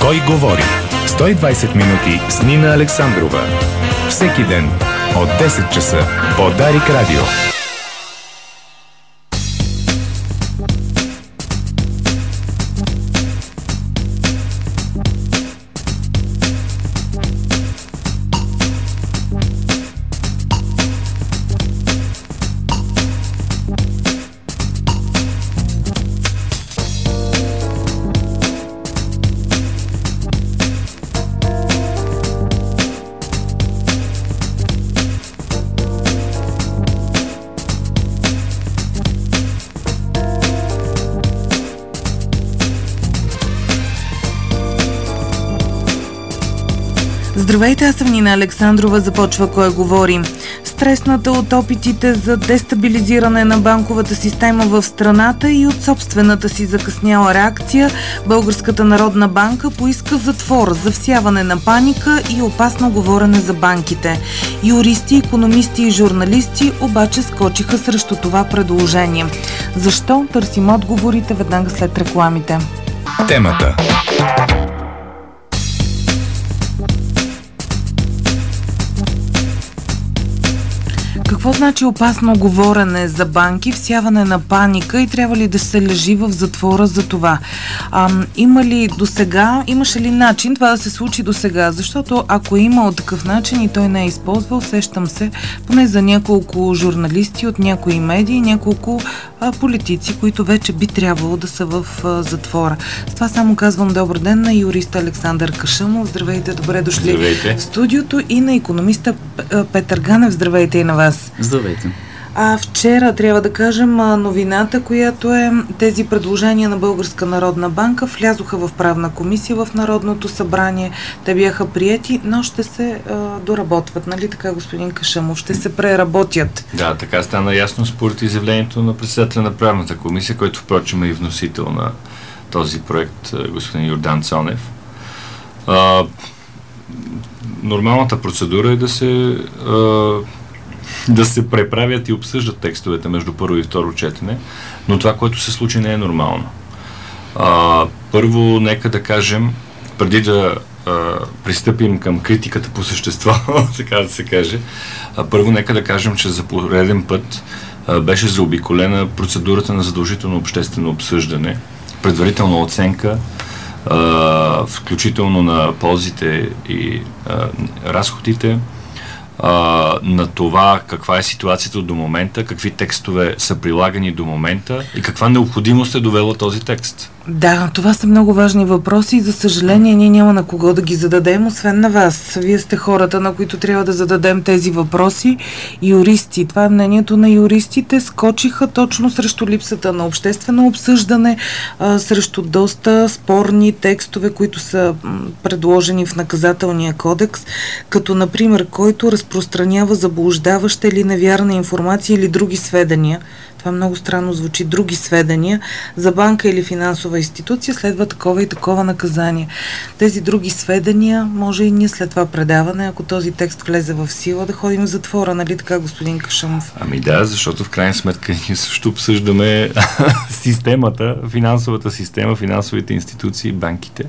Кой говори? 120 минути с Нина Александрова. Всеки ден от 10 часа по Дарик Радио. Здравейте, аз съм Нина Александрова. Започва Кой говори. Стресната от опитите за дестабилизиране на банковата система в страната и от собствената си закъсняла реакция, Българската народна банка поиска затвор за всяване на паника и опасно говорене за банките. Юристи, икономисти и журналисти обаче скочиха срещу това предложение. Защо? Търсим отговорите веднага след рекламите. Темата. Какво значи опасно говорене за банки, всяване на паника и трябва ли да се лежи в затвора за това? Имаше ли начин това да се случи до сега? Защото ако е имал такъв начин и той не е използвал, сещам се поне за няколко журналисти от някои медии, няколко политици, които вече би трябвало да са в затвора. С това само казвам добър ден на юриста Александър Кашъмов. Здравейте, добре дошли. Здравейте. В студиото и на икономиста Петър Ганев. Здравейте и на вас. Здравейте. Вчера, трябва да кажем, новината, която е тези предложения на Българска народна банка, влязоха в правна комисия в Народното събрание. Те бяха приети, но ще се доработват, нали така, господин Кашъмов? Ще се преработят. Да, така стана ясно според изявлението на председателя на правната комисия, който впрочем е и вносител на този проект, господин Йордан Цонев. Нормалната процедура е да се преправят и обсъждат текстовете между първо и второ четене, но това, което се случи, не е нормално. Първо, нека да кажем, преди да пристъпим към критиката по същество, така да се каже, първо нека да кажем, че за пореден път беше заобиколена процедурата на задължително обществено обсъждане, предварителна оценка, включително на ползите и разходите, на това каква е ситуацията до момента, какви текстове са прилагани до момента и каква необходимост е довела този текст. Да, това са много важни въпроси и за съжаление ние няма на кого да ги зададем, освен на вас. Вие сте хората, на които трябва да зададем тези въпроси. Юристи. Това е мнението на юристите. Скочиха точно срещу липсата на обществено обсъждане, срещу доста спорни текстове, които са предложени в наказателния кодекс, като например, който разпространява заблуждаваща или невярна информация или други сведения. Това много странно звучи, други сведения за банка или финансова институция, следва такова и такова наказание. Тези други сведения може и ние след това предаване, ако този текст влезе в сила, да ходим в затвора, нали така, господин Кашъмов? Ами да, защото в крайна сметка ние също обсъждаме системата, финансовата система, финансовите институции, банките.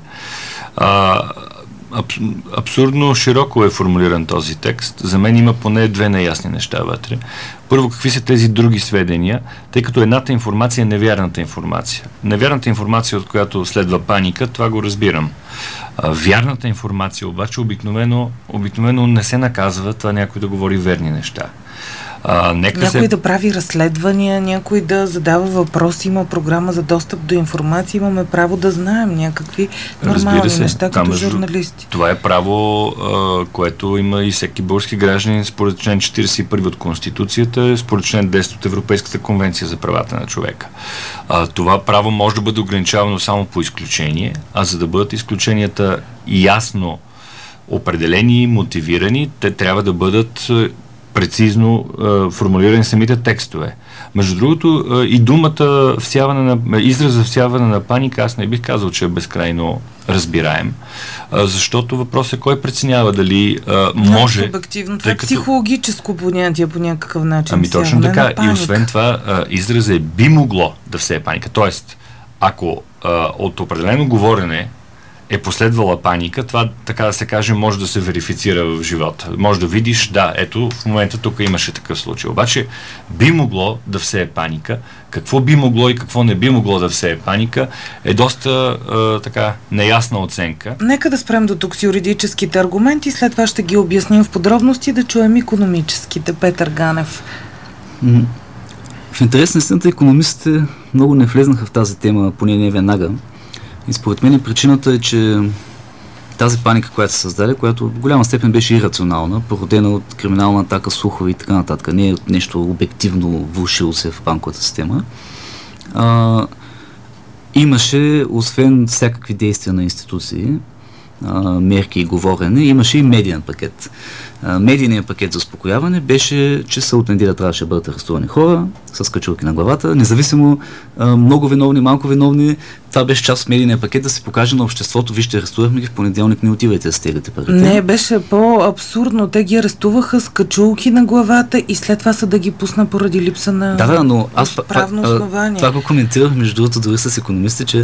Абсурдно широко е формулиран този текст. За мен има поне две неясни неща вътре. Първо, какви са тези други сведения, тъй като едната информация е невярната информация. Невярната информация, от която следва паника, това го разбирам. Вярната информация обаче обикновено не се наказва това някой да говори верни неща. Някой да прави разследвания, някой да задава въпроси, има програма за достъп до информация, имаме право да знаем някакви нормални неща като журналисти. Това е право, което има и всеки български гражданин според член 41 от Конституцията, според член 10 от Европейската конвенция за правата на човека. Това право може да бъде ограничавано само по изключение, а за да бъдат изключенията ясно определени, мотивирани, те трябва да бъдат прецизно формулирани самите текстове. Между другото, и думата израза всяване на паника, аз не бих казал, че е безкрайно разбираем, защото въпросът е кой преценява дали може... Субективно. Това е психологическо понятие по някакъв начин. Ами точно така. И освен това, изразът би могло да всее паника. Тоест, ако от определено говорене е последвала паника, това, така да се каже, може да се верифицира в живота. Може да видиш, да, ето, в момента тук имаше такъв случай. Обаче би могло да всее паника. Какво би могло и какво не би могло да всее паника е доста така неясна оценка. Нека да спрем до тук с юридическите аргументи, след това ще ги обясним в подробности, да чуем икономическите. Петър Ганев. В интерес на истината, икономистите много не влезнаха в тази тема, поне не веднага. И според мен причината е, че тази паника, която се създаде, която в голяма степен беше ирационална, породена от криминална атака, слухове и така нататък, не е от нещо обективно влушило се в банковата система, имаше, освен всякакви действия на институции, мерки и говорене, имаше и медиен пакет. Медийният пакет за успокояване беше, че от неделя трябваше да бъдат арестувани хора с качулки на главата, независимо много виновни, малко виновни. Това беше част от медийния пакет да се покаже на обществото: вижте, арестувахме ги в понеделник, не отивайте да стелите парите. Не, беше по-абсурдно. Те ги арестуваха с качулки на главата и след това са да ги пусна поради липса на но аз правно основание. Това го коментирах, между другото, дори с икономисти, че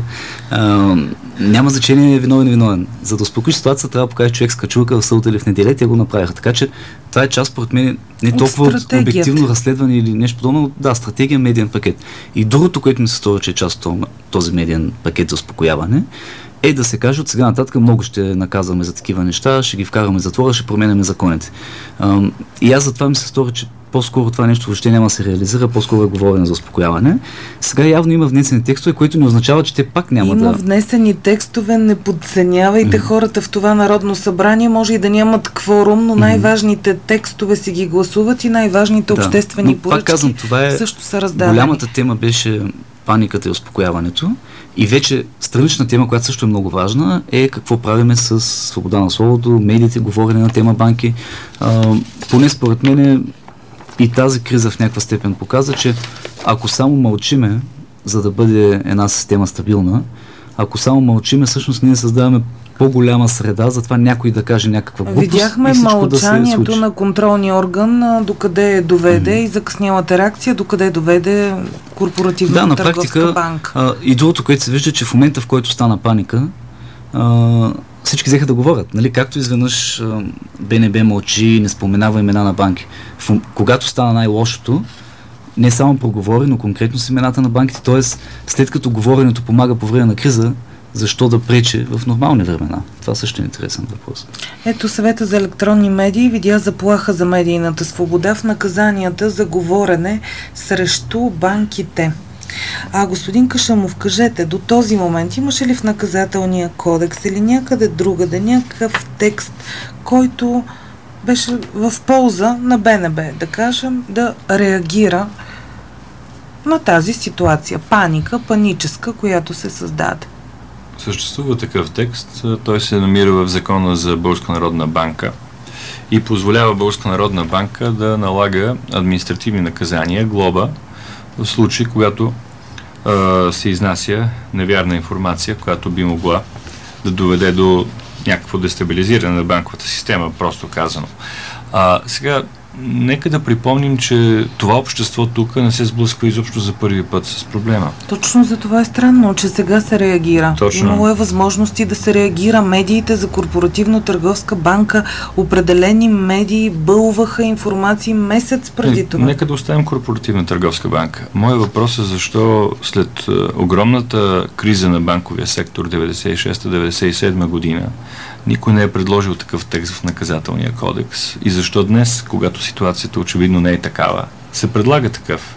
няма значение виновен и невиновен. За да успокоиш ситуация, трябва да покажеш човек с качулка в събота или в неделя, те го направиха. Така че това е част, според мен, не толкова от обективно разследване или нещо подобно, да, стратегия, медиен пакет. И другото, което ми се струва, че е част от този медиен пакет за успокояване, е да се каже от сега нататък много ще наказваме за такива неща, ще ги вкараме в затвора, ще променяме законите. И аз затова ми се струва, че по-скоро това нещо въобще няма да се реализира, по-скоро е говорено за успокояване. Сега явно има внесени текстове, които не означава, че те пак няма Има внесени текстове, не подценявайте хората в това Народно събрание, може и да нямат кворум, но най-важните текстове си ги гласуват и най-важните обществени поръчки казвам, това е също са раздадени. Голямата тема беше паниката и успокояването. И вече странична тема, която също е много важна, е какво правиме с свобода на словото, медиите, говорене на тема банки. Поне според мен и тази криза в някаква степен показва, че ако само мълчиме, за да бъде една система стабилна, ако само мълчиме, всъщност ние създаваме по-голяма среда, затова някой да каже някаква глупост. Видяхме мълчанието на контролния орган, докъде доведе и закъснялата реакция, докъде доведе корпоративна търговска банка. И другото, което се вижда, че в момента, в който стана паника, всички взеха да говорят. Нали? Както изведнъж БНБ мълчи, не споменава имена на банки. Когато стана най-лошото, не само проговори, но конкретно с имената на банките. Т.е. след като говоренето помага по време на криза, защо да пречи в нормални времена? Това също е интересен въпрос. Ето, Съвета за електронни медии видя заплаха за медийната свобода в наказанията за говорене срещу банките. Господин Кашъмов, кажете, до този момент имаше ли в наказателния кодекс или някъде другаде някакъв текст, който беше в полза на БНБ, да кажем, да реагира на тази ситуация, паническа, която се създаде? Съществува такъв текст, той се намира в Закона за Българска народна банка и позволява Българска народна банка да налага административни наказания, глоба, в случай, когато се изнася невярна информация, която би могла да доведе до някакво дестабилизиране на банковата система, просто казано. Сега, нека да припомним, че това общество тук не се сблъсква изобщо за първи път с проблема. Точно за това е странно, че сега се реагира. Точно. Имало е възможности да се реагира. Медиите за корпоративно-търговска банка, определени медии бълваха информации месец преди това. Нека да оставим корпоративна-търговска банка. Моят въпрос е защо след огромната криза на банковия сектор 96-97 година никой не е предложил такъв текст в наказателния кодекс и защо днес, когато ситуацията очевидно не е такава, се предлага такъв.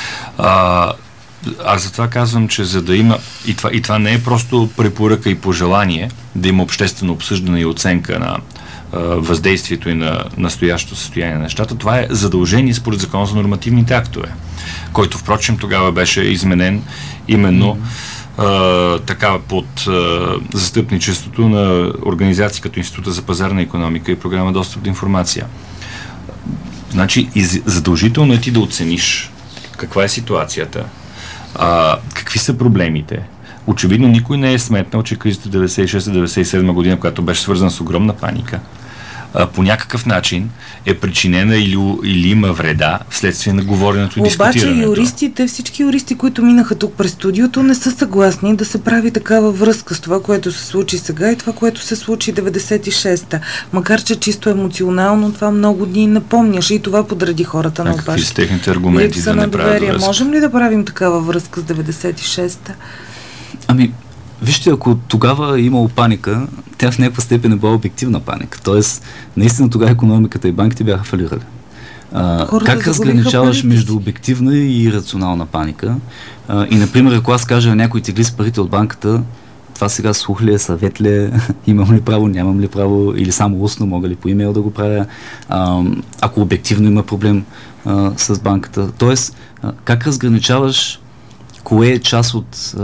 Аз затова казвам, че за да има, и това не е просто препоръка и пожелание, да има обществено обсъждане и оценка на въздействието и на настоящото състояние на нещата, това е задължение според Закона за нормативните актове, който впрочем тогава беше изменен именно така под застъпничеството на организации като Института за пазарна икономика и програма Достъп до информация. Значи, задължително е ти да оцениш каква е ситуацията, какви са проблемите. Очевидно никой не е сметнал, че кризата 96-97 година, която беше свързана с огромна паника, по някакъв начин е причинена или има вреда вследствие на говоренето и дискутирането. Обаче юристите, всички юристи, които минаха тук през студиото, не са съгласни да се прави такава връзка с това, което се случи сега и това, което се случи 96-та. Макар че чисто емоционално това много дни напомняше и това подреди хората на опашки. Какви са техните аргументи да не правят връзка? Можем ли да правим такава връзка с 96-та? Вижте, ако тогава е имало паника, тя в някаква степен е била обективна паника. Тоест, наистина тогава икономиката и банките бяха фалирали. Как разграничаваш между обективна и рационална паника? И, например, ако аз кажа някой тегли с парите от банката, това сега слух ли е, съвет ли е, имам ли право, нямам ли право, или само устно, мога ли по имейл да го правя, ако обективно има проблем с банката. Тоест, как разграничаваш кое е част от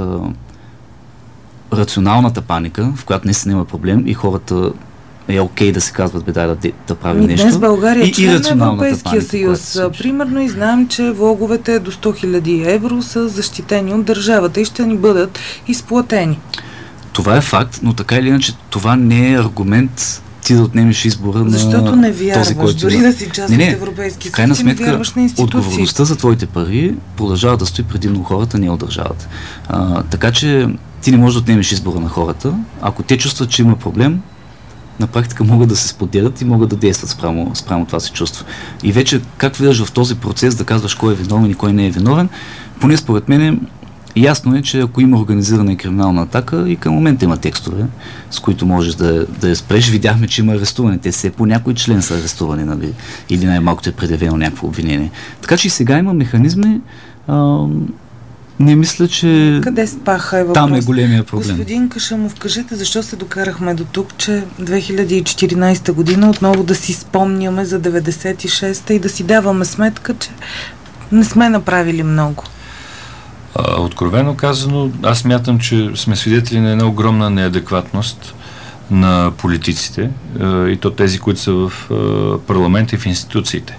рационалната паника, в която наистина има проблем и хората е окей да се казват, да правим нещо. Днес България е член на Европейския съюз. Примерно и знаем, че влоговете до 100 000 евро са защитени от държавата и ще ни бъдат изплатени. Това е факт, но така или иначе това не е аргумент ти да отнемеш избора на защото не вярваш, този, който дори да си част от Европейския съюз, не вярваш на институции. Отговорността за твоите пари продължава да стои предимно хората, не от държавата. Така че ти не можеш да отнемеш избора на хората. Ако те чувстват, че има проблем, на практика могат да се споделят и могат да действат спрямо това си чувство. И вече как влизаш в този процес да казваш кой е виновен и кой не е виновен, поне според мен ясно е, че ако има организирана и криминална атака, и към момента има текстове, с които можеш да я спреш. Видяхме, че има арестувани. Те все по някой член са арестувани, нали? Или най-малкото е предявено някакво обвинение. Така че и сега има механизми. Не мисля, че къде спаха е там е големия проблем. Господин Кашъмов, кажете защо се докарахме до тук, че 2014 година отново да си спомняме за 96-та и да си даваме сметка, че не сме направили много. Откровено казано, аз смятам, че сме свидетели на една огромна неадекватност на политиците и то тези, които са в парламента и в институциите.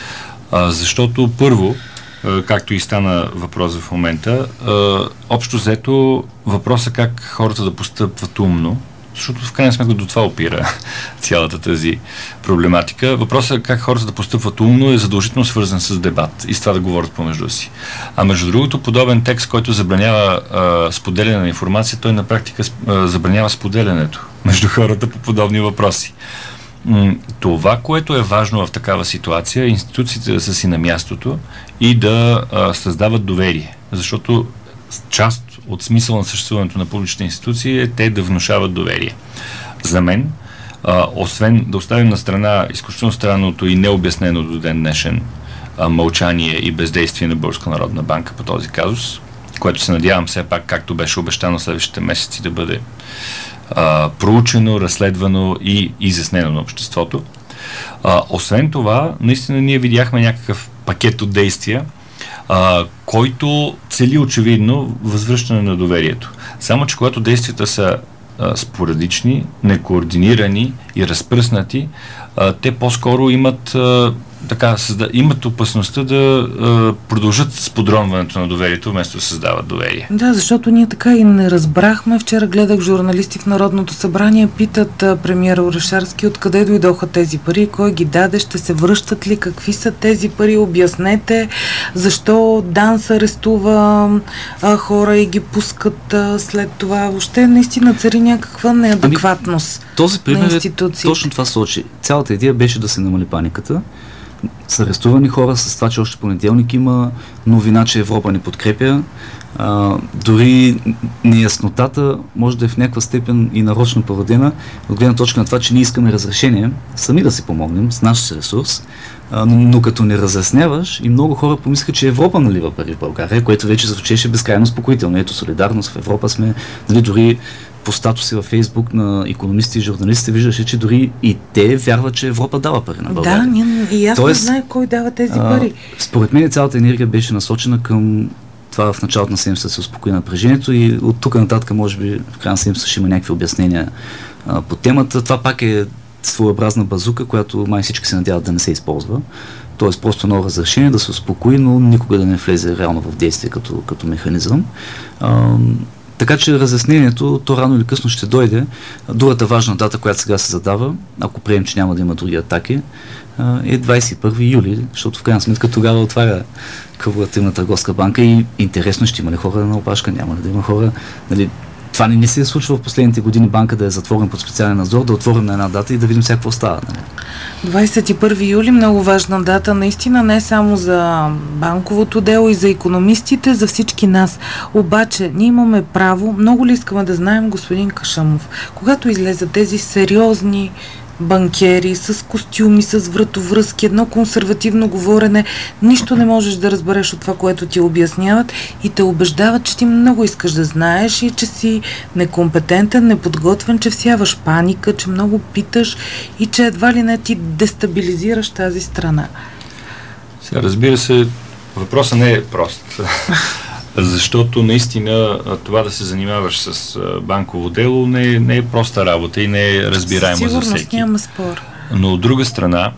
Защото първо, както и стана въпрос в момента, общо взето въпросът как хората да постъпват умно, защото в крайна сметка до това опира цялата тази проблематика. Въпросът как хората да постъпват умно е задължително свързан с дебат и с това да говорят помежду си. А между другото, подобен текст, който забранява споделяне на информация, той на практика забранява споделянето между хората по подобни въпроси. Това, което е важно в такава ситуация, е институциите да са си на мястото и да създават доверие. Защото част от смисъл на съществуването на публичните институции е те да внушават доверие. За мен, освен да оставим на страна изключително странното и необяснено до ден днешен мълчание и бездействие на Българска народна банка по този казус, което се надявам все пак, както беше обещано следващите месеци, да бъде проучено, разследвано и изяснено на обществото. Освен това, наистина ние видяхме някакъв пакет от действия, който цели очевидно възвръщане на доверието. Само че когато действията са спорадични, некоординирани и разпръснати, те по-скоро имат имат опасността да продължат с подронването на доверието, вместо да създават доверие. Да, защото ние така и не разбрахме. Вчера гледах журналисти в Народното събрание, питат премиера Орешарски откъде дойдоха тези пари, кой ги даде, ще се връщат ли, какви са тези пари, обяснете, защо ДАНС арестува хора и ги пускат след това. Въобще наистина цари някаква неадекватност този пример на институциите. Точно това сочи. Цялата идея беше да се намали паниката. Са арестувани хора с това, че още понеделник има новина, че Европа не подкрепя. Дори неяснотата може да е в някаква степен и нарочно породена от гледна точка на това, че ние искаме разрешение сами да си помогнем с наш ресурс, но като не разясняваш и много хора помислиха, че Европа налива пари в България, което вече звучеше безкрайно спокойно. Ето, солидарност в Европа сме, нали, дори по статуси във Фейсбук на икономисти и журналисти виждаше, че дори и те вярват, че Европа дава пари на България. Да, и аз не знае кой дава тези пари. Според мен цялата енергия беше насочена към това в началото на седмицата се успокои напрежението и от тук нататък може би в крайна седмица ще има някакви обяснения по темата. Това пак е своеобразна базука, която май всички се надяват да не се използва. Тоест просто ново разрешение, да се успокои, но никога да не влезе реално в действие като механизъм. Така че разяснението, то рано или късно ще дойде. Другата важна дата, която сега се задава, ако приемем, че няма да има други атаки, е 21 юли, защото в крайна сметка тогава отваря Корпоративна търговска банка и интересно, ще има ли хора на опашка, няма ли да има хора. Нали, това не се е случва в последните години банка да е затворен под специален надзор, да отворим на една дата и да видим сега какво става. Нали? 21 юли, много важна дата, наистина не само за банковото дело и за икономистите, за всички нас. Обаче, ние имаме право, много ли искаме да знаем, господин Кашъмов, когато излезат тези сериозни банкери с костюми, с вратовръзки, едно консервативно говорене, нищо не можеш да разбереш от това, което ти обясняват и те убеждават, че ти много искаш да знаеш и че си некомпетентен, неподготвен, че всяваш паника, че много питаш и че едва ли не ти дестабилизираш тази страна. Сега, разбира се, въпросът не е прост. Защото наистина това да се занимаваш с банково дело не е проста работа и не е разбираемо за всеки. Няма спор. Но от друга страна,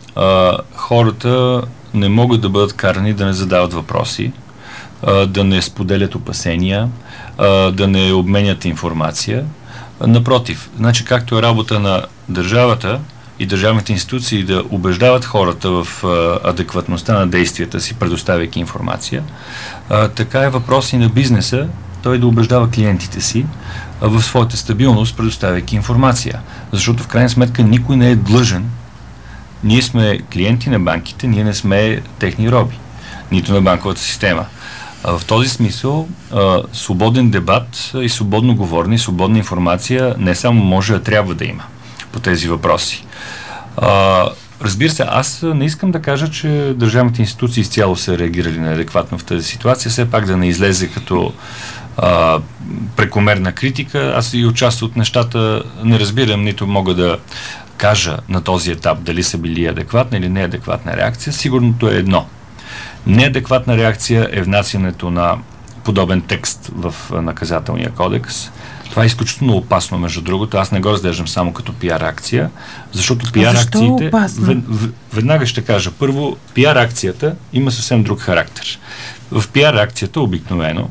хората не могат да бъдат карани да не задават въпроси, да не споделят опасения, да не обменят информация. Напротив, значи както е работа на държавата и държавните институции да убеждават хората в адекватността на действията си, предоставяйки информация, така е въпрос и на бизнеса, той да убеждава клиентите си в своята стабилност, предоставяйки информация. Защото в крайна сметка никой не е длъжен. Ние сме клиенти на банките, ние не сме техни роби, нито на банковата система. В този смисъл, свободен дебат и свободно говорене, и свободна информация не само може, а трябва да има по тези въпроси. Разбира се, аз не искам да кажа, че държавните институции изцяло са реагирали неадекватно в тази ситуация, все пак да не излезе като прекомерна критика. Аз и участвам от нещата не разбирам, нито мога да кажа на този етап дали са били адекватна или неадекватна реакция. Сигурното е едно. Неадекватна реакция е внасянето на подобен текст в наказателния кодекс. Това е изключително опасно, между другото. Аз не го разглеждам само като пиар акция, защото пиар акциите... Веднага ще кажа. Първо, пиар акцията има съвсем друг характер. В пиар акцията обикновено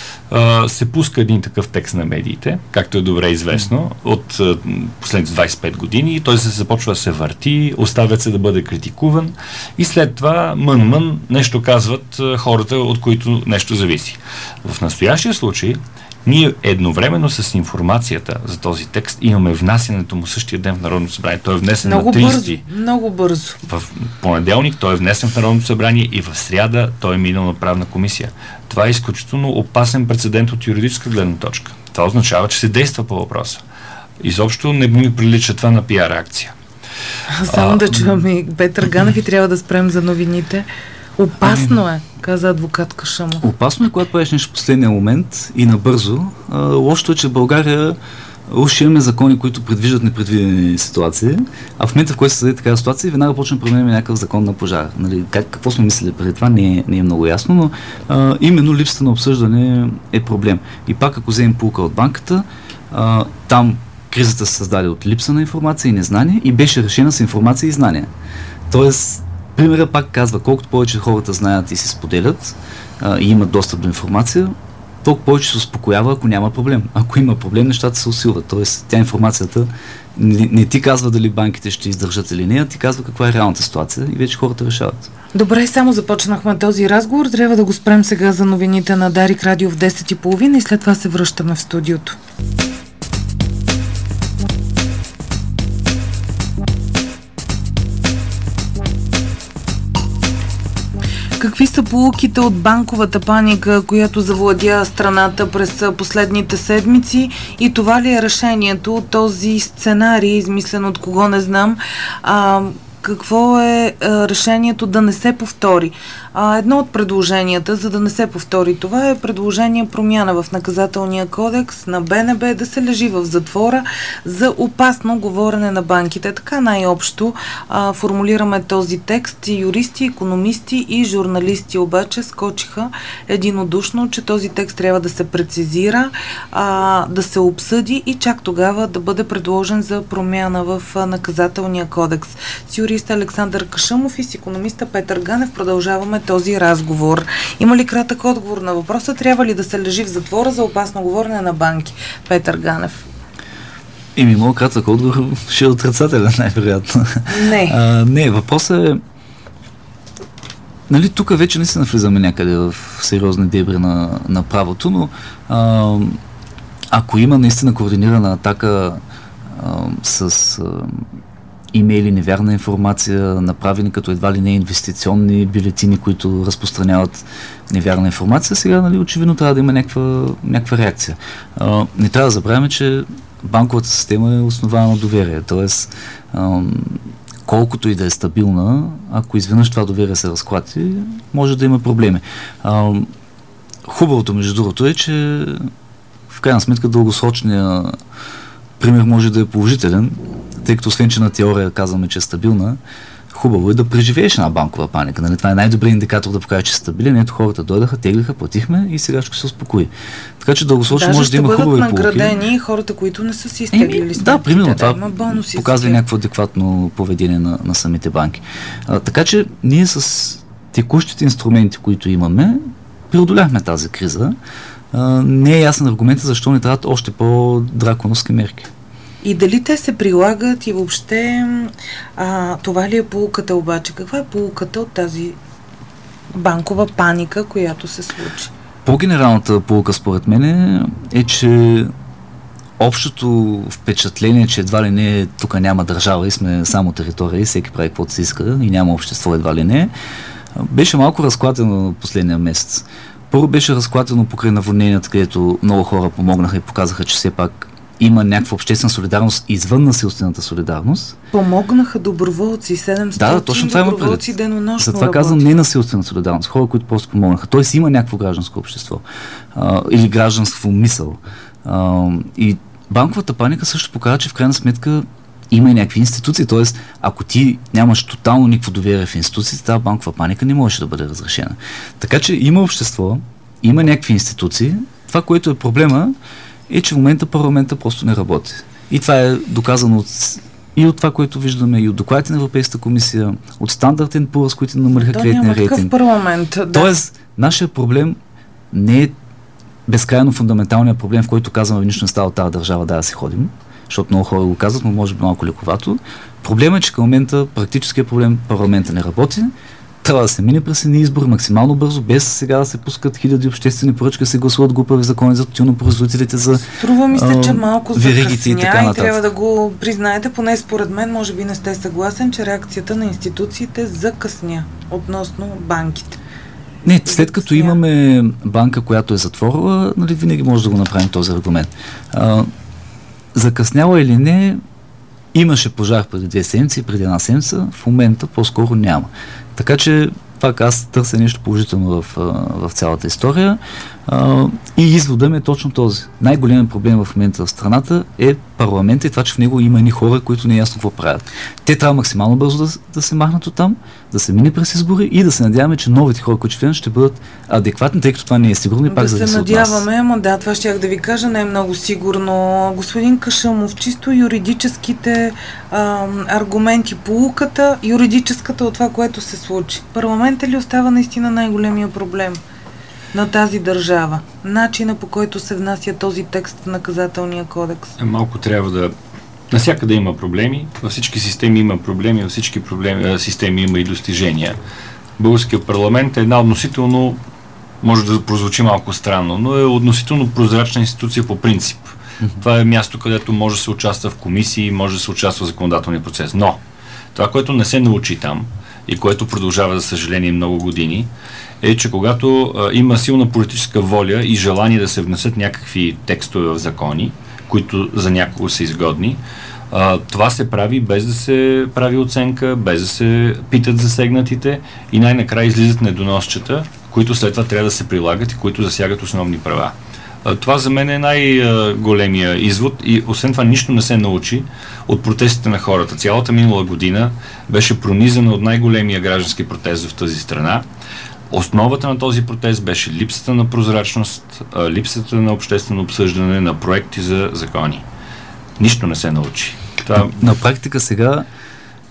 се пуска един такъв текст на медиите, както е добре известно, от последните 25 години и той се започва да се върти, оставят се да бъде критикуван и след това мън нещо казват хората, от които нещо зависи. В настоящия случай ние едновременно с информацията за този текст имаме внасянето му същия ден в Народното събрание. Той е внесен на 30. Много бързо. В понеделник той е внесен в Народното събрание и в сряда той е минал на правна комисия. Това е изключително опасен прецедент от юридическа гледна точка. Това означава, че се действа по въпроса. Изобщо не ми прилича това на пиар акция. Само да чуваме Петър Ганев и трябва да спрем за новините. Опасно е, каза адвокат Кашъмов. Опасно е, когато правиш нещо в последния момент и набързо. Лошото е, че в България още имаме закони, които предвиждат непредвидени ситуации, а в момента, в който се създаде такава ситуация, веднага почнем да променяме някакъв закон на пожар. Нали, какво сме мислили преди това, не е много ясно, но именно липсата на обсъждане е проблем. И пак, ако вземем поука от банката, там кризата се създаде от липса на информация и незнание и беше решена с информация и знания. Тоест, примерът пак казва, колкото повече хората знаят и се споделят и имат достъп до информация, толкова повече се успокоява, ако няма проблем. Ако има проблем, нещата се усилват. Тоест, тя информацията не ти казва дали банките ще издържат или не, а ти казва каква е реалната ситуация и вече хората решават. Добре, само започнахме този разговор. Трябва да го спрем сега за новините на Дарик Радио в 10:30 и след това се връщаме в студиото. Какви са поуките от банковата паника, която завладя страната през последните седмици и това ли е решението от този сценарий, измислен от кого не знам, какво е решението да не се повтори? Едно от предложенията, за да не се повтори това, е предложение промяна в наказателния кодекс на БНБ да се лежи в затвора за опасно говорене на банките. Така най-общо формулираме този текст. Юристи, икономисти и журналисти обаче скочиха единодушно, че този текст трябва да се прецизира, да се обсъди и чак тогава да бъде предложен за промяна в наказателния кодекс. С юриста Александър Кашъмов и с икономиста Петър Ганев продължаваме този разговор. Има ли кратък отговор на въпроса? Трябва ли да се лежи в затвора за опасно говорене на банки? Петър Ганев. Моят кратък отговор ще е отрицателен, най-вероятно. Не, въпросът е... Нали, тук вече не се навлизаме някъде в сериозни дебри на правото, но ако има наистина координирана атака с имейли, невярна информация, направени като едва ли не инвестиционни бюлетини, които разпространяват невярна информация, сега, нали, очевидно трябва да има някаква реакция. Не трябва да забравяме, че банковата система е основана на доверие, т.е. колкото и да е стабилна, ако изведнъж това доверие се разклати, може да има проблеми. Хубавото, между другото, е, че в крайна сметка дългосрочния пример може да е положителен, тъй като освен, че на теория казваме, че е стабилна, хубаво е да преживееш една банкова паника. Нали? Това е най-добрият индикатор да покаже, че е стабилен. Ето хората дойдаха, теглиха, платихме и сега ще се успокои. Така че дългосрочно може да има хубави полуки. Даже ще бъдат наградени хората, които не са си изтеглили. Да, примерно това показва някакво адекватно поведение на самите банки. Така че ние с текущите инструменти, които имаме, преодоляхме тази криза. Не е ясен аргумент защо не трябват още по-драконовски мерки. И дали те се прилагат и въобще това ли е поуката обаче? Каква е поуката от тази банкова паника, която се случи? По-генералната поука според мен е, че общото впечатление, че едва ли не тук няма държава и сме само територия и всеки прави каквото си иска и няма общество едва ли не, беше малко разклатено последния месец. Първо беше разклатено покрай наводненията, където много хора помогнаха и показаха, че все пак има някаква обществена солидарност извън насилствената солидарност. Помогнаха доброволци, 700 точно доброволци денонощно. Затова казвам не насилствена солидарност, хора, които просто помогнаха. Тоест има някакво гражданско общество или гражданство мисъл. И банковата паника също показва, че в крайна сметка има и някакви институции, т.е. ако ти нямаш тотално никакво доверие в институциите, тази банкова паника не може да бъде разрешена. Така че има общество, има някакви институции. Това, което е проблема, е, че в момента парламента просто не работи. И това е доказано и от това, което виждаме, и от докладите на Европейската комисия, от Standard & Poor's, които намалиха кредитния рейтинг. Парламент, да. Тоест, нашия проблем не е безкрайно фундаменталният проблем, в който казваме, нищо не става от тази държава, да си ходим, защото много хора го казват, но може би малко лековато. Проблемът е, че към момента практическият проблем парламента не работи. Трябва да се мине през едни избори максимално бързо, без сега да се пускат хиляди обществени поръчки, да се гласуват глупави закони за тютюнопроизводителите, за Струва ми се, че малко веригите и така нататък. И трябва да го признаете, поне според мен, може би не сте съгласен, че реакцията на институциите закъсня относно банките. Не, след като имаме банка, която е затворила, нали, винаги може да го направим този аргумент. Закъсняла или не, имаше пожар преди 2 седмици, преди 1 седмица, в момента по-скоро няма. Така че пак аз търся нещо положително в цялата история и изводът ми е точно този. Най-големият проблем в момента в страната е парламента и това, че в него има едни хора, които не е ясно какво правят. Те трябва максимално бързо да се махнат оттам, да се мине през избори и да се надяваме, че новите хора, които ще ще бъдат адекватни, тъй като това не е сигурно и пак зависи от нас. Да се надяваме, ама да, това щях да ви кажа, не е много сигурно. Господин Кашъмов, чисто юридическите аргументи, поуката, юридическата от това, което се случи. Парламентът ли остава наистина най-големия проблем на тази държава? Начина, по който се внася този текст в наказателния кодекс? Малко трябва да... Насякъде има проблеми, във всички системи има проблеми, във всички системи има и достижения. Българският парламент е една относително, може да прозвучи малко странно, но е относително прозрачна институция по принцип. Това е място, където може да се участва в комисии, може да се участва в законодателния процес. Но това, което не се научи там и което продължава, за съжаление, много години, е, че когато има силна политическа воля и желание да се внесат някакви текстове в закони, които за някого са изгодни, това се прави без да се прави оценка, без да се питат засегнатите и най-накрая излизат недоносчета, които след това трябва да се прилагат и които засягат основни права. Това за мен е най-големия извод и освен това нищо не се научи от протестите на хората. Цялата минала година беше пронизана от най-големия граждански протест в тази страна. Основата на този протест беше липсата на прозрачност, липсата на обществено обсъждане на проекти за закони. Нищо не се научи. На практика сега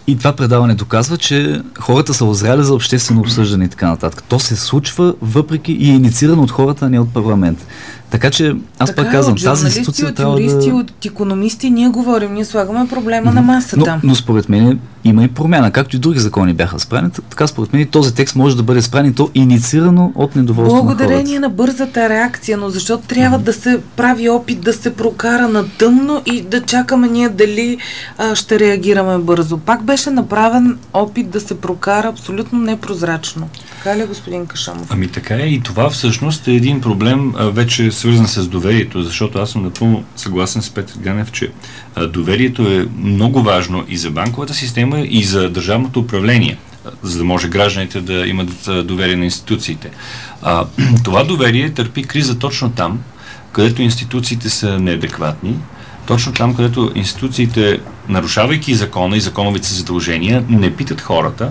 И това предаване доказва, че хората са озряли за обществено обсъждане и така нататък. То се случва въпреки и е инициирано от хората, а не от парламент. Така че, аз пак казвам, тази институция трябва да... От юристи, от икономисти, ние говорим, ние слагаме проблема на масата. Но според мен има и промяна. Както и други закони бяха спрани, така според мен този текст може да бъде спран и то инициирано от недоволство на хората. Благодарение на бързата реакция, но защото трябва да се прави опит да се прокара на тъмно и да чакаме ние дали ще реагираме бързо. Пак беше направен опит да се прокара абсолютно непрозрачно. Така ли, господин Кашамов? Ами така е, и това всъщност е един проблем вече свързан с доверието, защото аз съм напълно съгласен с Петър Ганев, че доверието е много важно и за банковата система, и за държавното управление, за да може гражданите да имат доверие на институциите. Това доверие търпи криза точно там, където институциите са неадекватни, точно там, където институциите, нарушавайки закона и законовите задължения, не питат хората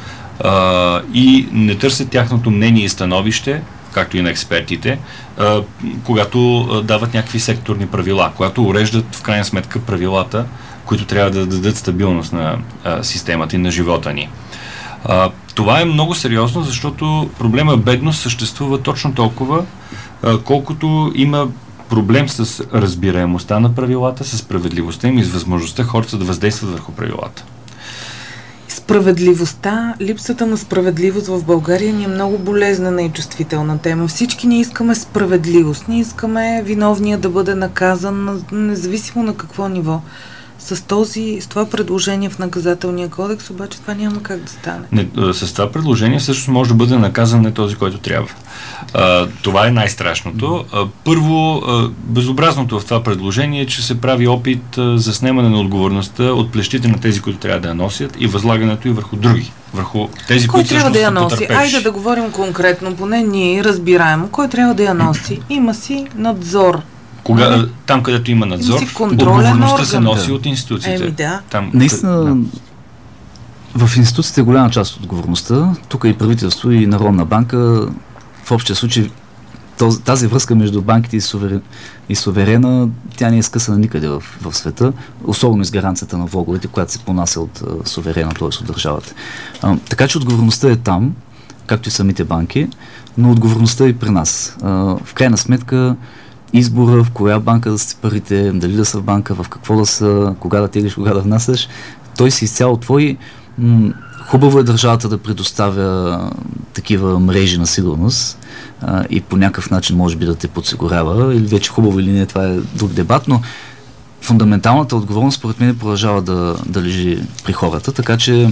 и не търсят тяхното мнение и становище, както и на експертите, когато дават някакви секторни правила, когато уреждат в крайна сметка правилата, които трябва да дадат стабилност на системата и на живота ни. Това е много сериозно, защото проблема бедност съществува точно толкова, колкото има проблем с разбираемостта на правилата, с справедливостта им и с възможността хората да въздействат върху правилата. Справедливостта, липсата на справедливост в България ни е много болезнена и чувствителна тема. Всички ние искаме справедливост. Ние искаме виновния да бъде наказан, независимо на какво ниво. С това предложение в наказателния кодекс, обаче това няма как да стане. Не, с това предложение всъщност може да бъде наказан не този, който трябва. Това е най-страшното. Първо, безобразното в това предложение е, че се прави опит за снемане на отговорността от плещите на тези, които трябва да я носят, и възлагането и върху други. Върху тези, кой които трябва да я носи? потърпевши. Айде да говорим конкретно, поне ние разбираемо. Кой трябва да я носи? Има си надзор. Там, където има надзор, отговорността се носи от институциите. Да. Наистина, в институциите е голяма част от отговорността. Тук и правителство, и Народна банка. В общия случай тази връзка между банките и суверена, тя не е скъсана никъде в света, особено с гаранцията на влоговете, която се понася от суверена, т.е. от държавата. Така че отговорността е там, както и самите банки, но отговорността е и при нас. В крайна сметка, избора в коя банка да си парите, дали да са в банка, в какво да са, кога да теглиш, кога да внасяш, той си изцяло твой. Хубаво е държавата да предоставя такива мрежи на сигурност и по някакъв начин може би да те подсигурява, или вече хубаво или не, това е друг дебат, но фундаменталната отговорност според мен продължава да лежи при хората, така че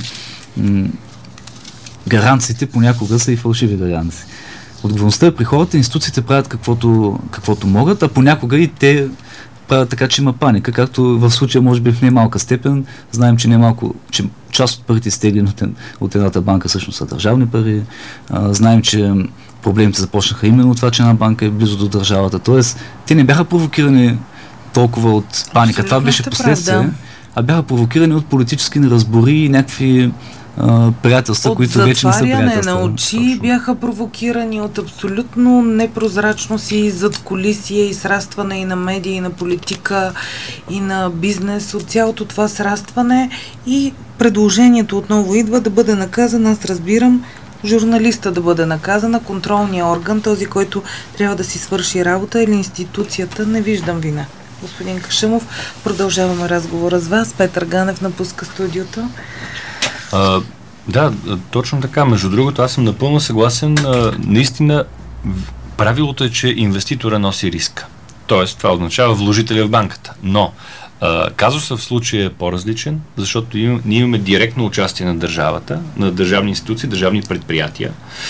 гаранциите понякога са и фалшиви гаранции. Отговорността е при хората, институциите правят каквото могат, а понякога и те правят така, че има паника, както в случая може би в немалка степен. Знаем, че част от парите стегли от едната банка всъщност са държавни пари. Знаем, че проблемите започнаха именно от това, че една банка е близо до държавата. Тоест, те не бяха провокирани толкова от паника. Това беше последствие, а бяха провокирани от политически неразбори и някакви приятелства, които вече не са приятелства. От затваряне на очи бяха провокирани от абсолютно непрозрачност и задкулисие и срастване и на медии, и на политика, и на бизнес. От цялото това срастване и предложението отново идва да бъде наказан, аз разбирам, журналиста да бъде наказана, контролния орган, този, който трябва да си свърши работа, или институцията, не виждам вина. Господин Кашамов, продължаваме разговора с вас. Петър Ганев напуска студиото. Да, точно така. Между другото, аз съм напълно съгласен. Наистина, правилото е, че инвеститора носи риска. Тоест, това означава вложителя в банката. Но казусът в случая е по-различен, защото ние имаме директно участие на държавата, на държавни институции, държавни предприятия.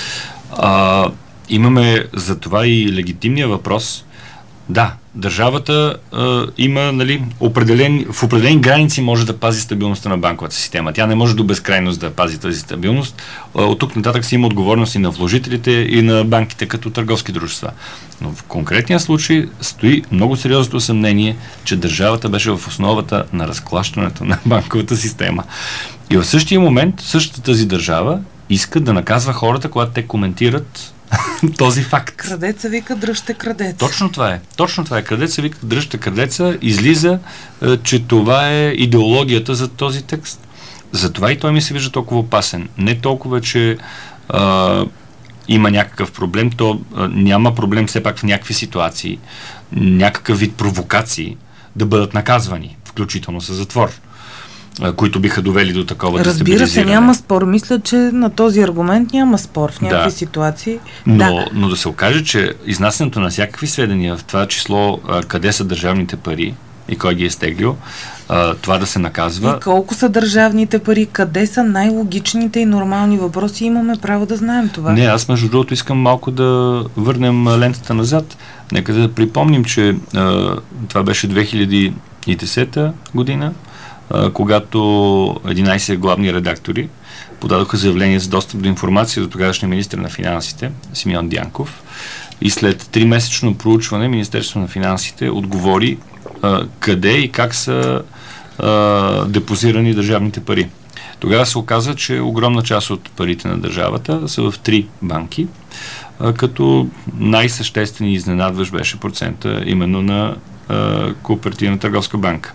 Имаме за това и легитимния въпрос. Да, държавата има, в определени граници може да пази стабилността на банковата система. Тя не може до безкрайност да пази тази стабилност. От тук нататък си има отговорност и на вложителите, и на банките като търговски дружества. Но в конкретния случай стои много сериозното съмнение, че държавата беше в основата на разклащането на банковата система. И в същия момент, същата тази държава иска да наказва хората, когато те коментират този факт. Крадеца вика, дръжте крадеца. Точно това е. Крадеца вика, дръжте крадеца. Излиза, че това е идеологията за този текст. затова и той ми се вижда толкова опасен. Не толкова, че има някакъв проблем, то няма проблем все пак в някакви ситуации, някакъв вид провокации да бъдат наказвани, включително със затвор, които биха довели до такова дестабилизиране. Разбира се, няма спор. Мисля, че на този аргумент няма спор в някакви ситуации. Но да се окаже, че изнасянето на всякакви сведения, в това число къде са държавните пари и кой ги е стеглил, това да се наказва. И колко са държавните пари, къде са най-логичните и нормални въпроси, имаме право да знаем това. Не, аз между другото искам малко да върнем лентата назад. Нека да припомним, че това беше 2010 година, когато 11 главни редактори подадоха заявление за достъп до информация до тогавашния министър на финансите Симеон Дянков, и след 3-месечно проучване Министерството на финансите отговори къде и как са депозирани държавните пари. Тогава се оказа, че огромна част от парите на държавата са в 3 банки, като най-съществен и изненадващ беше процента именно на Кооперативна търговска банка.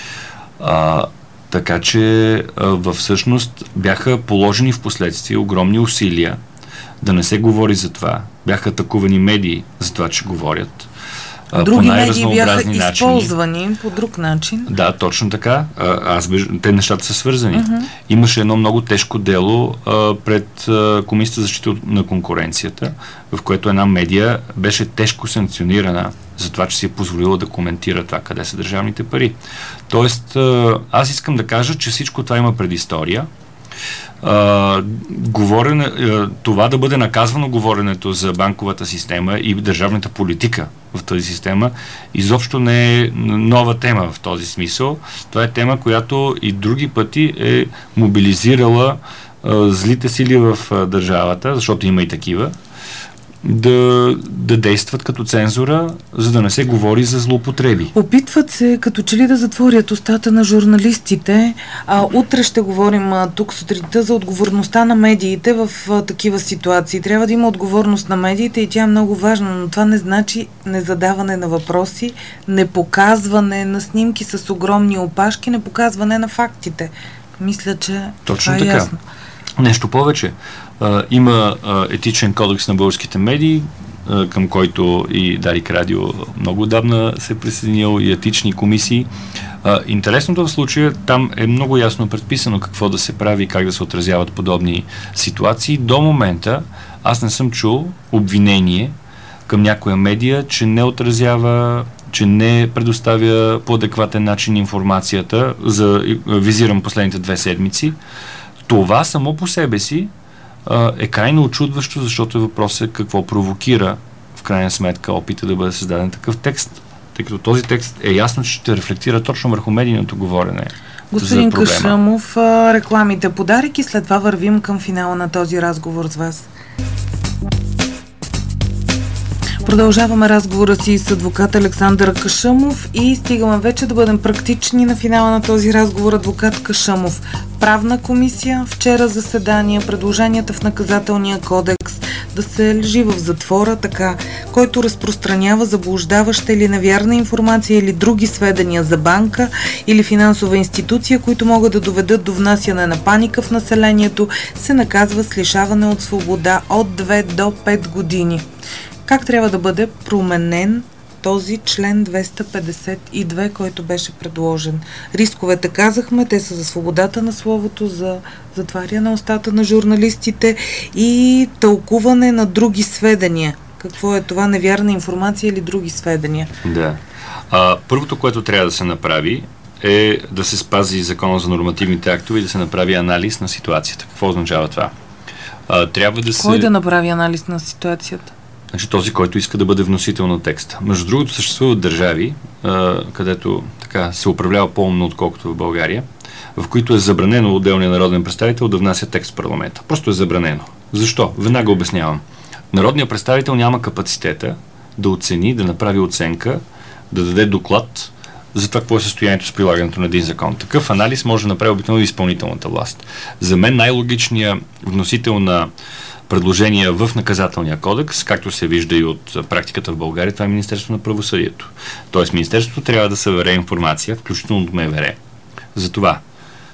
Така че всъщност бяха положени в последствие огромни усилия да не се говори за това. Бяха атакувани медии за това, че говорят. Други медии бяха използвани по друг начин. Да, точно така. Те нещата са свързани. Имаше едно много тежко дело пред Комисията за защита на конкуренцията, в което една медия беше тежко санкционирана за това, че си е позволила да коментира това, къде са държавните пари. Тоест, аз искам да кажа, че всичко това има предистория. Това да бъде наказвано говоренето за банковата система и държавната политика в тази система изобщо не е нова тема в този смисъл. Това е тема, която и други пъти е злите сили в държавата, защото има и такива, да действат като цензура, за да не се говори за злоупотреби. Опитват се като че ли да затворят устата на журналистите. Утре ще говорим тук сутринта за отговорността на медиите в такива ситуации. Трябва да има отговорност на медиите и тя е много важна, но това не значи незадаване на въпроси, не показване на снимки с огромни опашки, не показване на фактите. Мисля, че точно това е така. ясно. Нещо повече. Има етичен кодекс на българските медии, към който и Дарик Радио много отдавна се присъединил, и етични комисии. Интересното в случая, там е много ясно предписано какво да се прави и как да се отразяват подобни ситуации. До момента аз не съм чул обвинение към някоя медия, че не отразява, че не предоставя по адекватен начин информацията, визирам последните 2 седмици. Това само по себе си е крайно очудващо, защото въпросът е какво провокира в крайна сметка опита да бъде създаден такъв текст, тъй като този текст е ясно, че ще рефлектира точно върху медийното говорене. Господин Кашъмов, рекламите, подарък и след това вървим към финала на този разговор с вас. Продължаваме разговора си с адвокат Александър Кашъмов и стигаме вече да бъдем практични на финала на този разговор. Адвокат Кашъмов, правна комисия, вчера заседание, предложенията в наказателния кодекс да се лежи в затвора, така, който разпространява заблуждаваща или невярна информация или други сведения за банка или финансова институция, които могат да доведат до внасяне на паника в населението, се наказва с лишаване от свобода от 2 до 5 години. Как трябва да бъде променен този член 252, който беше предложен? Рисковете казахме, те са за свободата на словото, за затваряне на устата на журналистите и тълкуване на други сведения. Какво е това, невярна информация или други сведения? Да. Първото, което трябва да се направи, е да се спази закона за нормативните актове и да се направи анализ на ситуацията. Какво означава това? Кой да направи анализ на ситуацията? Значи този, който иска да бъде вносител на текста. Между другото, съществуват държави, където така се управлява по-умно, отколкото в България, в които е забранено отделния народен представител да внася текст в парламента. Просто е забранено. Защо? Веднага обяснявам. Народният представител няма капацитета да оцени, да направи оценка, да даде доклад за това какво е състоянието с прилагането на един закон. Такъв анализ може да направи обикновено изпълнителната власт. За мен най-логичният вносител на предложения в наказателния кодекс, както се вижда и от практиката в България, това е Министерството на правосъдието. Тоест Министерството трябва да събере информация, включително от МВР, за това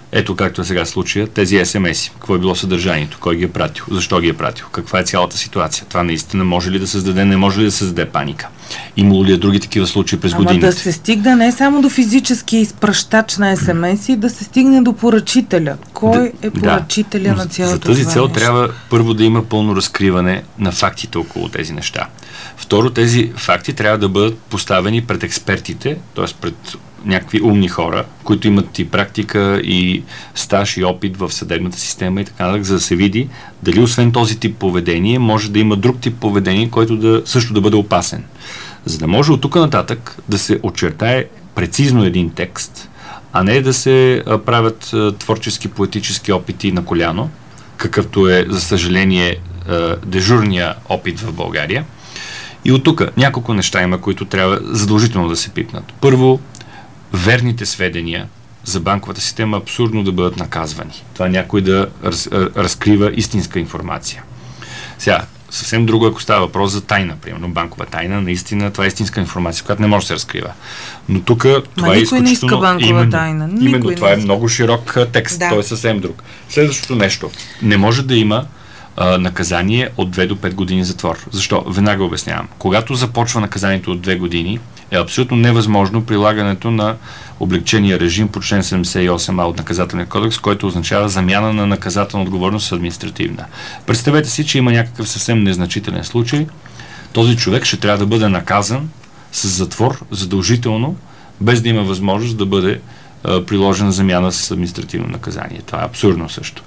Ето както е сега случая, тези СМС-и. Какво е било съдържанието? Кой ги е пратил? Защо ги е пратил? Каква е цялата ситуация? Това наистина може ли да създаде, не може ли да създаде паника? Имало ли е други такива случаи през годините? Да се стигне не само до физически изпращач на СМС-и, да се стигне до поръчителя. Кой е поръчителя на цялото? За тази цел трябва първо да има пълно разкриване на фактите около тези неща. Второ, тези факти трябва да бъдат поставени пред експертите, т.е. пред някакви умни хора, които имат и практика, и стаж, и опит в съдебната система и така нататък, за да се види дали освен този тип поведение може да има друг тип поведение, който също да бъде опасен. За да може от тук нататък да се очертае прецизно един текст, а не да се правят творчески, поетически опити на коляно, какъвто е, за съжаление, дежурния опит в България. И от тук няколко неща има, които трябва задължително да се пипнат. Първо, верните сведения за банковата система абсурдно да бъдат наказвани. Това някой да разкрива истинска информация. Сега, съвсем друго, ако става въпрос за тайна, примерно банкова тайна, наистина това е истинска информация, която не може да се разкрива. Но тук това е изключително... не иска банкова тайна. Именно това е много широк текст, той е съвсем друг. Следващото нещо. Не може да има наказание от 2 до 5 години затвор. Защо? Веднага обяснявам. Когато започва наказанието от 2 години, е абсолютно невъзможно прилагането на облекчения режим по член 78а от Наказателния кодекс, който означава замяна на наказателна отговорност с административна. Представете си, че има някакъв съвсем незначителен случай. Този човек ще трябва да бъде наказан с затвор задължително, без да има възможност да бъде приложена замяна с административно наказание. Това е абсурдно също.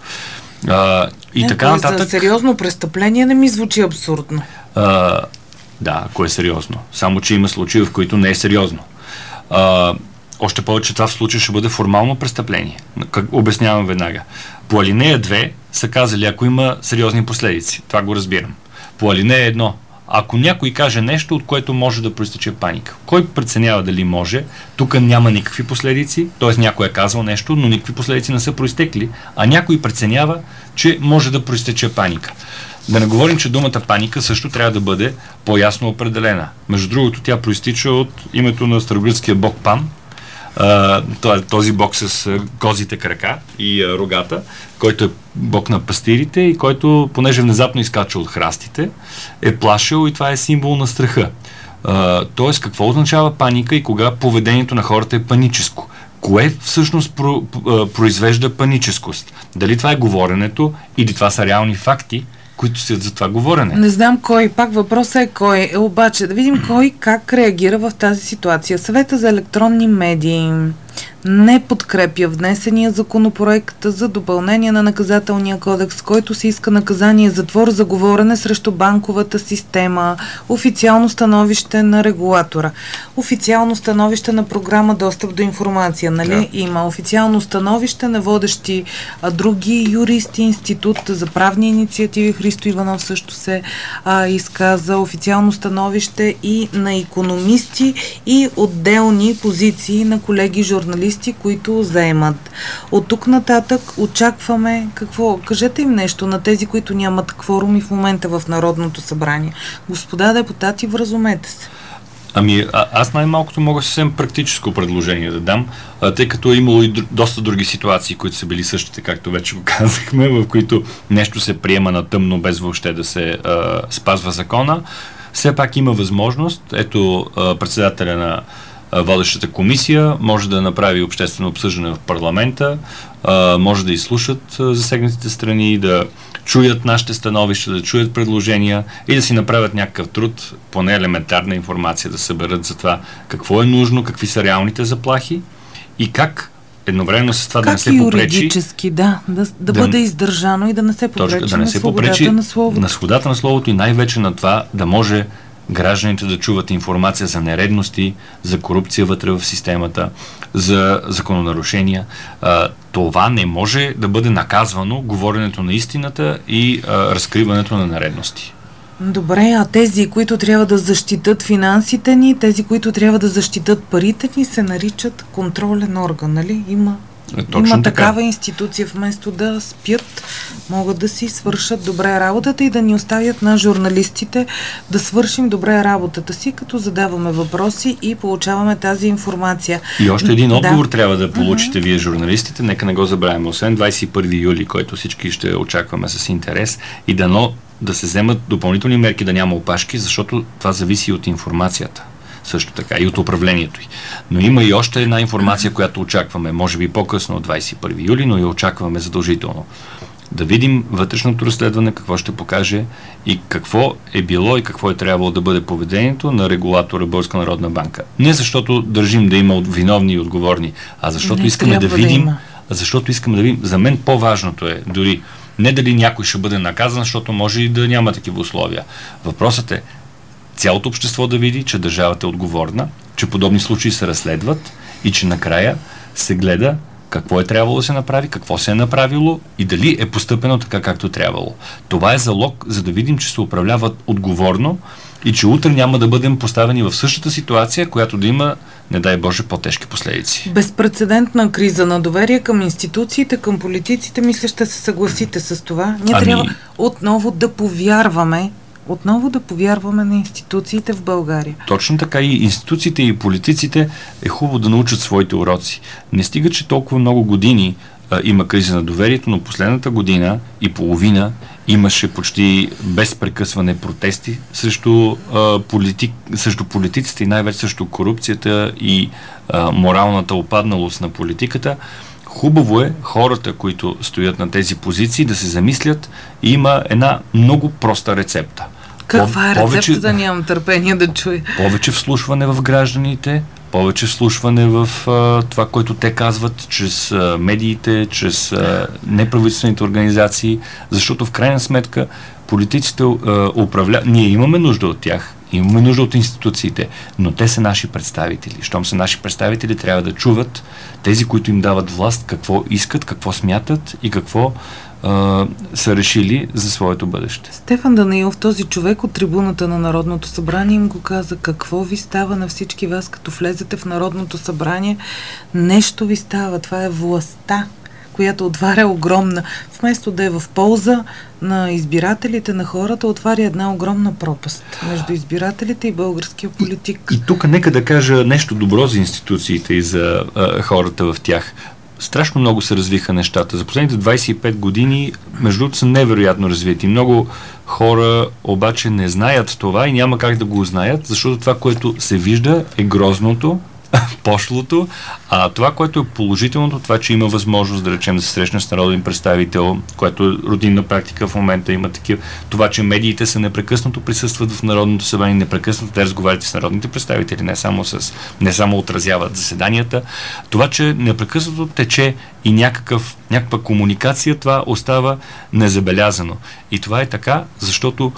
И така нататък. За сериозно престъпление не ми звучи абсурдно. Да, ако е сериозно. Само че има случаи, в които не е сериозно. Още повече това в случай ще бъде формално престъпление. Обяснявам веднага. По алинея 2 са казали, ако има сериозни последици. Това го разбирам. По алинея 1, ако някой каже нещо, от което може да проистече паника. Кой преценява дали може? Тук няма никакви последици, т.е. някой е казал нещо, но никакви последици не са проистекли, а някой преценява, че може да проистече паника. Да не говорим, че думата паника също трябва да бъде по-ясно определена. Между другото, тя проистича от името на старогръцкия бог Пан, този бог с козите крака и рогата, който е бог на пастирите и който, понеже внезапно изкача от храстите, е плашил и това е символ на страха. Тоест, какво означава паника и кога поведението на хората е паническо? Кое всъщност произвежда паническост? Дали това е говоренето или това са реални факти, които стоят за това говорене? Не знам кой. Пак въпросът е кой. Обаче да видим кой как реагира в тази ситуация. Съвета за електронни медии не подкрепя внесения законопроект за допълнение на наказателния кодекс, който се иска наказание затвор за говорене срещу банковата система, официално становище на регулатора, официално становище на програма Достъп до информация, нали? Да. Има официално становище на водещи други юристи, Институт за правни инициативи, Христо Иванов също се изказа, официално становище и на икономисти и отделни позиции на колеги журналисти, които заемат. От тук нататък очакваме какво? Кажете им нещо на тези, които нямат кворум и в момента в Народното събрание. Господа депутати, вразумете се. Аз най-малкото мога съвсем практическо предложение да дам, тъй като е имало и доста други ситуации, които са били същите, както вече го казахме, в които нещо се приема на тъмно, без въобще да се спазва закона. Все пак има възможност, ето председателя на водещата комисия може да направи обществено обсъждане в парламента, може да изслушат засегнатите страни, да чуят нашите становища, да чуят предложения и да си направят някакъв труд, поне елементарна информация да съберат за това какво е нужно, какви са реалните заплахи и как едновременно с това как да не се попречи... Как юридически, да бъде издържано и да не се попречи на свободата на словото. На свободата на словото и най-вече на това да може гражданите да чуват информация за нередности, за корупция вътре в системата, за закононарушения. Това не може да бъде наказвано, говоренето на истината и разкриването на нередности. Добре, а тези, които трябва да защитат финансите ни, тези, които трябва да защитат парите ни, се наричат контролен орган, нали? Има Има такава институция, вместо да спят, могат да си свършат добре работата и да ни оставят на журналистите да свършим добре работата си, като задаваме въпроси и получаваме тази информация. И още един отговор трябва да получите вие, журналистите. Нека не го забравяме. Освен 21 юли, който всички ще очакваме с интерес, и да се вземат допълнителни мерки, да няма опашки, защото това зависи от информацията. Също така и от управлението й. Но има и още една информация, която очакваме, може би по-късно от 21 юли, но я очакваме задължително. Да видим вътрешното разследване, какво ще покаже и какво е било и какво е трябвало да бъде поведението на регулатора Българска народна банка. Не защото държим да има виновни и отговорни, а защото искаме да видим, за мен по-важното е дори не дали някой ще бъде наказан, защото може и да няма такива условия. Въпросът е цялото общество да види, че държавата е отговорна, че подобни случаи се разследват и че накрая се гледа какво е трябвало да се направи, какво се е направило и дали е постъпено така, както трябвало. Това е залог, за да видим, че се управляват отговорно и че утре няма да бъдем поставени в същата ситуация, която да има, не дай Боже, по-тежки последици. Безпрецедентна криза на доверие към институциите, към политиците, мисля, ще се съгласите с това. Ние трябва отново да повярваме на институциите в България. Точно така, и институциите и политиците е хубаво да научат своите уроци. Не стига, че толкова много години има криза на доверието, но последната година и половина имаше почти без прекъсване протести срещу политиците и най-вече срещу корупцията и моралната опадналост на политиката. Хубаво е хората, които стоят на тези позиции, да се замислят, и има една много проста рецепта. Каква е рецептата? Нямам търпение да чуя. Повече вслушване в гражданите, повече вслушване в това, което те казват чрез медиите, чрез неправителствените организации, защото в крайна сметка политиците ние имаме нужда от тях, имаме нужда от институциите, но те са наши представители. Щом са наши представители, трябва да чуват тези, които им дават власт, какво искат, какво смятат и какво са решили за своето бъдеще. Стефан Данаилов, този човек от трибуната на Народното събрание, им го каза: какво ви става на всички вас, като влезете в Народното събрание? Нещо ви става. Това е властта, която отваря огромна, вместо да е в полза на избирателите, на хората, отваря една огромна пропаст между избирателите и българския политик. И тук нека да кажа нещо добро за институциите и за хората в тях. Страшно много се развиха нещата. За последните 25 години, между другото, са невероятно развити. Много хора обаче не знаят това и няма как да го узнаят, защото това, което се вижда, е грозното, пошлото, а това, което е положителното, това, че има възможност, да речем, да се срещне с народен представител, което е рутинна практика в момента, има такива. Това, че медиите са непрекъснато присъстват в Народното събрание, непрекъснато те разговарят с народните представители, не само отразяват заседанията. Това, че непрекъснато тече и някаква комуникация, това остава незабелязано. И това е така, защото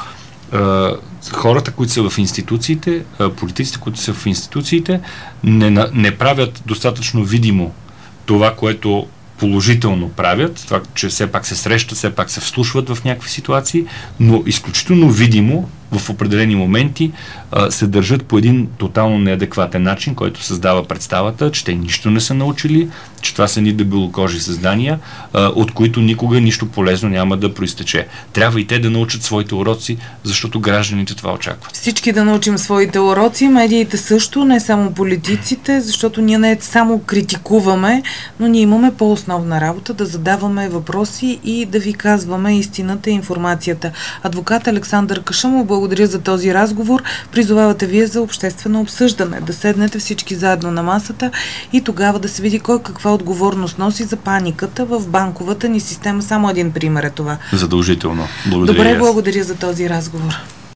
хората, които са в институциите, политиците, които са в институциите, не правят достатъчно видимо това, което положително правят, това, че все пак се срещат, все пак се вслушват в някакви ситуации, но изключително видимо в определени моменти се държат по един тотално неадекватен начин, който създава представата, че те нищо не са научили, че това са ни дебелокожи създания, от които никога нищо полезно няма да проистече. Трябва и те да научат своите уроци, защото гражданите това очакват. Всички да научим своите уроци, медиите също, не само политиците, защото ние не само критикуваме, но ние имаме по-основна работа да задаваме въпроси и да ви казваме истината и информацията. Адвокат Александър Кашъмов, благодаря за този разговор. Призовавате вие за обществено обсъждане, да седнете всички заедно на масата и тогава да се види кой каква отговорност носи за паниката в банковата ни система. Само един пример е това. Задължително. Благодаря. Добре, благодаря за този разговор.